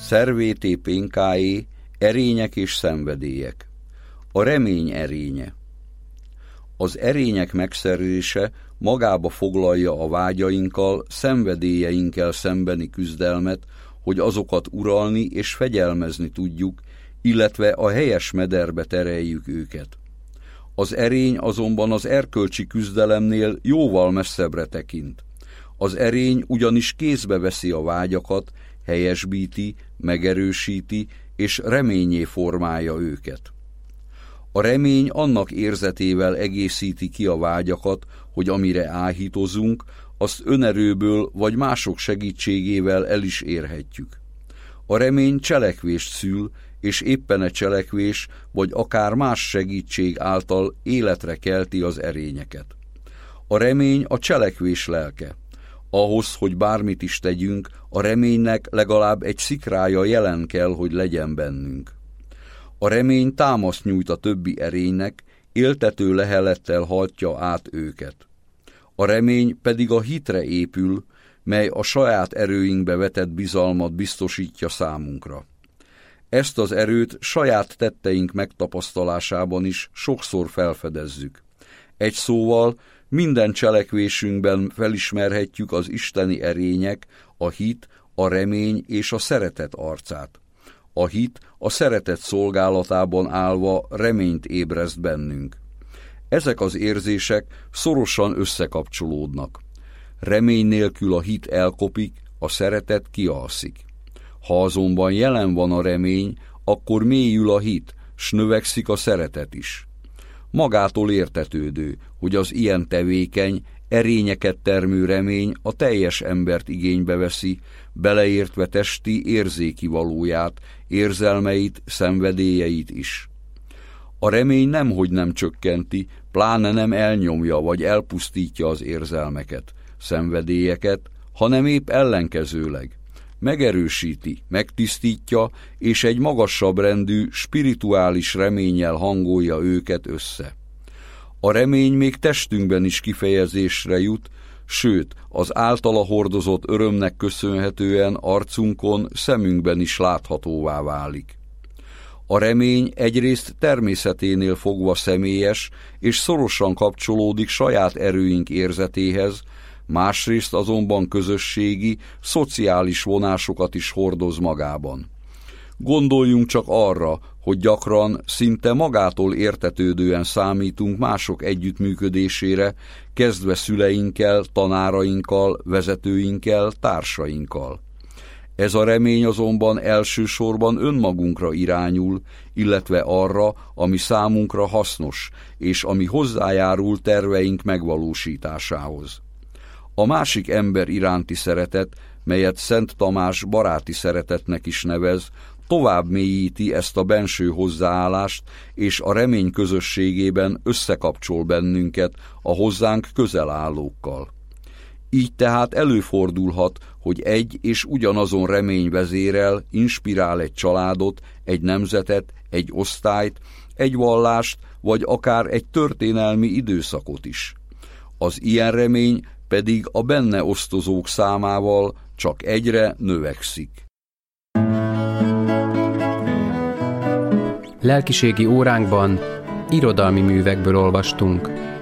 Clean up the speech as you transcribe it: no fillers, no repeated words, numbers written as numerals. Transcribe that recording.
Szervété pénkáé, erények és szenvedélyek. A remény erénye. Az erények megszerzése magába foglalja a vágyainkkal, szenvedélyeinkkel szembeni küzdelmet, hogy azokat uralni és fegyelmezni tudjuk, illetve a helyes mederbe tereljük őket. Az erény azonban az erkölcsi küzdelemnél jóval messzebbre tekint. Az erény ugyanis kézbe veszi a vágyakat, helyesbíti, megerősíti és reményé formálja őket. A remény annak érzetével egészíti ki a vágyakat, hogy amire áhítozunk, azt önerőből vagy mások segítségével el is érhetjük. A remény cselekvést szül, és éppen a cselekvés vagy akár más segítség által életre kelti az erényeket. A remény a cselekvés lelke. Ahhoz, hogy bármit is tegyünk, a reménynek legalább egy szikrája jelen kell, hogy legyen bennünk. A remény támaszt nyújt a többi erénynek, éltető lehelettel hajtja át őket. A remény pedig a hitre épül, mely a saját erőinkbe vetett bizalmat biztosítja számunkra. Ezt az erőt saját tetteink megtapasztalásában is sokszor felfedezzük. Egy szóval, minden cselekvésünkben felismerhetjük az isteni erények, a hit, a remény és a szeretet arcát. A hit a szeretet szolgálatában állva reményt ébreszt bennünk. Ezek az érzések szorosan összekapcsolódnak. Remény nélkül a hit elkopik, a szeretet kialszik. Ha azonban jelen van a remény, akkor mélyül a hit, s növekszik a szeretet is. Magától értetődő, hogy az ilyen tevékeny, erényeket termő remény a teljes embert igénybe veszi, beleértve testi érzéki valóját, érzelmeit, szenvedélyeit is. A remény nemhogy nem csökkenti, pláne nem elnyomja vagy elpusztítja az érzelmeket, szenvedélyeket, hanem épp ellenkezőleg. Megerősíti, megtisztítja, és egy magasabb rendű, spirituális reménnyel hangolja őket össze. A remény még testünkben is kifejezésre jut, sőt, az általa hordozott örömnek köszönhetően arcunkon, szemünkben is láthatóvá válik. A remény egyrészt természeténél fogva személyes, és szorosan kapcsolódik saját erőink érzetéhez, másrészt azonban közösségi, szociális vonásokat is hordoz magában. Gondoljunk csak arra, hogy gyakran szinte magától értetődően számítunk mások együttműködésére, kezdve szüleinkkel, tanárainkkal, vezetőinkkel, társainkkal. Ez a remény azonban elsősorban önmagunkra irányul, illetve arra, ami számunkra hasznos, és ami hozzájárul terveink megvalósításához. A másik ember iránti szeretet, melyet Szent Tamás baráti szeretetnek is nevez, tovább mélyíti ezt a benső hozzáállást, és a remény közösségében összekapcsol bennünket a hozzánk közel állókkal. Így tehát előfordulhat, hogy egy és ugyanazon remény vezérel, inspirál egy családot, egy nemzetet, egy osztályt, egy vallást, vagy akár egy történelmi időszakot is. Az ilyen remény pedig a benne osztozók számával csak egyre növekszik. Lelkiségi óránkban irodalmi művekből olvastunk.